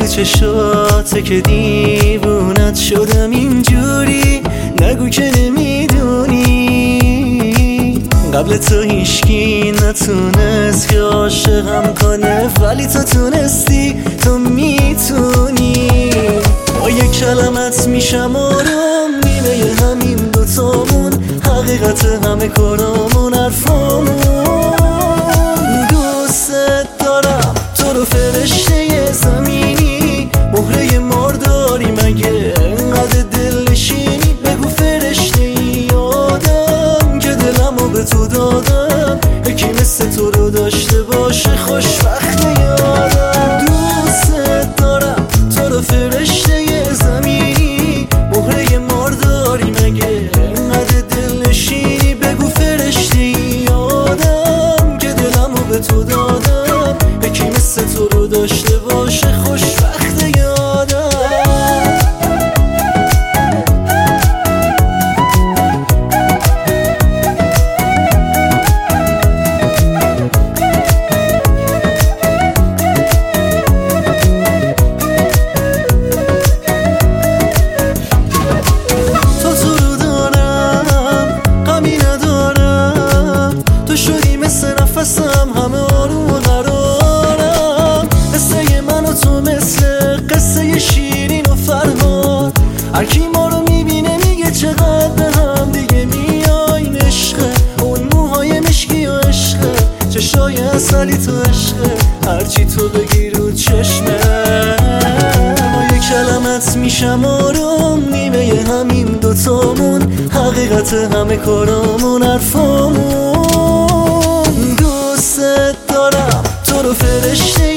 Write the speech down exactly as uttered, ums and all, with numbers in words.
چشاته که دیوونت شدم اینجوری، نگو که نمیدونی قبل تو هیشکی نتونست که عاشقم کنه، ولی تو تونستی، تو میتونی. با یک کلمت میشم آروم، نیمه همین دوتامون، حقیقت همه کارامون، حرفامون. دوست دارم تو رو فرشته زمینی، مهره مارداری مگه انقدر دل نشینی؟ بگو فرشته ای آدم که دلمو به تو دادم، یکی مثل تو رو داشته باشه خوشبخت یادم. دوست دارم تو رو فرشته زمینی، مهره مارداری مگه انقدر دل نشینی؟ بگو فرشته ای آدم که دلمو به تو دادم، یکی مثل تو رو داشته باشه خوشبخت یادم. تو تو رو دارم غمی ندارم، تو شدی مثل نفسم همه آروم و قرارم، قصه من و تو مثل قصه شیرین و فرهاد، هرکی ما رو میبینه میگه چقدر به هم دیگه میایم. عشقه اون موهای مشکی و عشقه چشای اصلی تو عشقه، هرچی تو بگی رو چشمه. با یک کلمت میشم آروم، نیمه همین دوتامون، حقیقت همه کارامون، حرفامون. دوست دارم تو رو فرشته